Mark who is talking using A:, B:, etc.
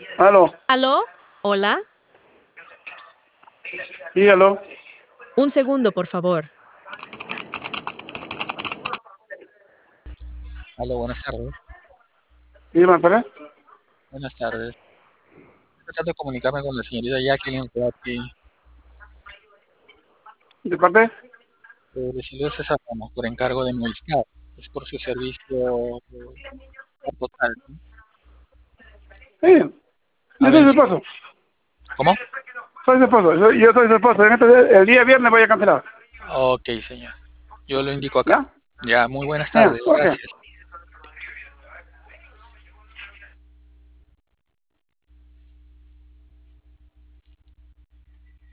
A: Aló,
B: ¿Aló? ¿Hola?
A: sí, aló.
B: Un segundo, por favor.
C: Aló, buenas tardes.
A: Sí, ¿me parece?
C: Buenas tardes. Estoy tratando de comunicarme con la señorita Jacqueline Platti,
A: ¿De parte?
C: de Silvio César Ramos, por encargo de Movistar. Es por su servicio total, ¿no?
A: Sí,
C: A
A: yo soy
C: ver,
A: su
C: sí.
A: esposo.
C: ¿Cómo?
A: Soy su esposo, yo soy su esposo. El día viernes voy a cancelar.
C: Ok, señor. Yo lo indico acá.
A: ¿Ya?
C: Ya, muy buenas
A: Ya,
C: tardes.
A: ok.
C: Gracias.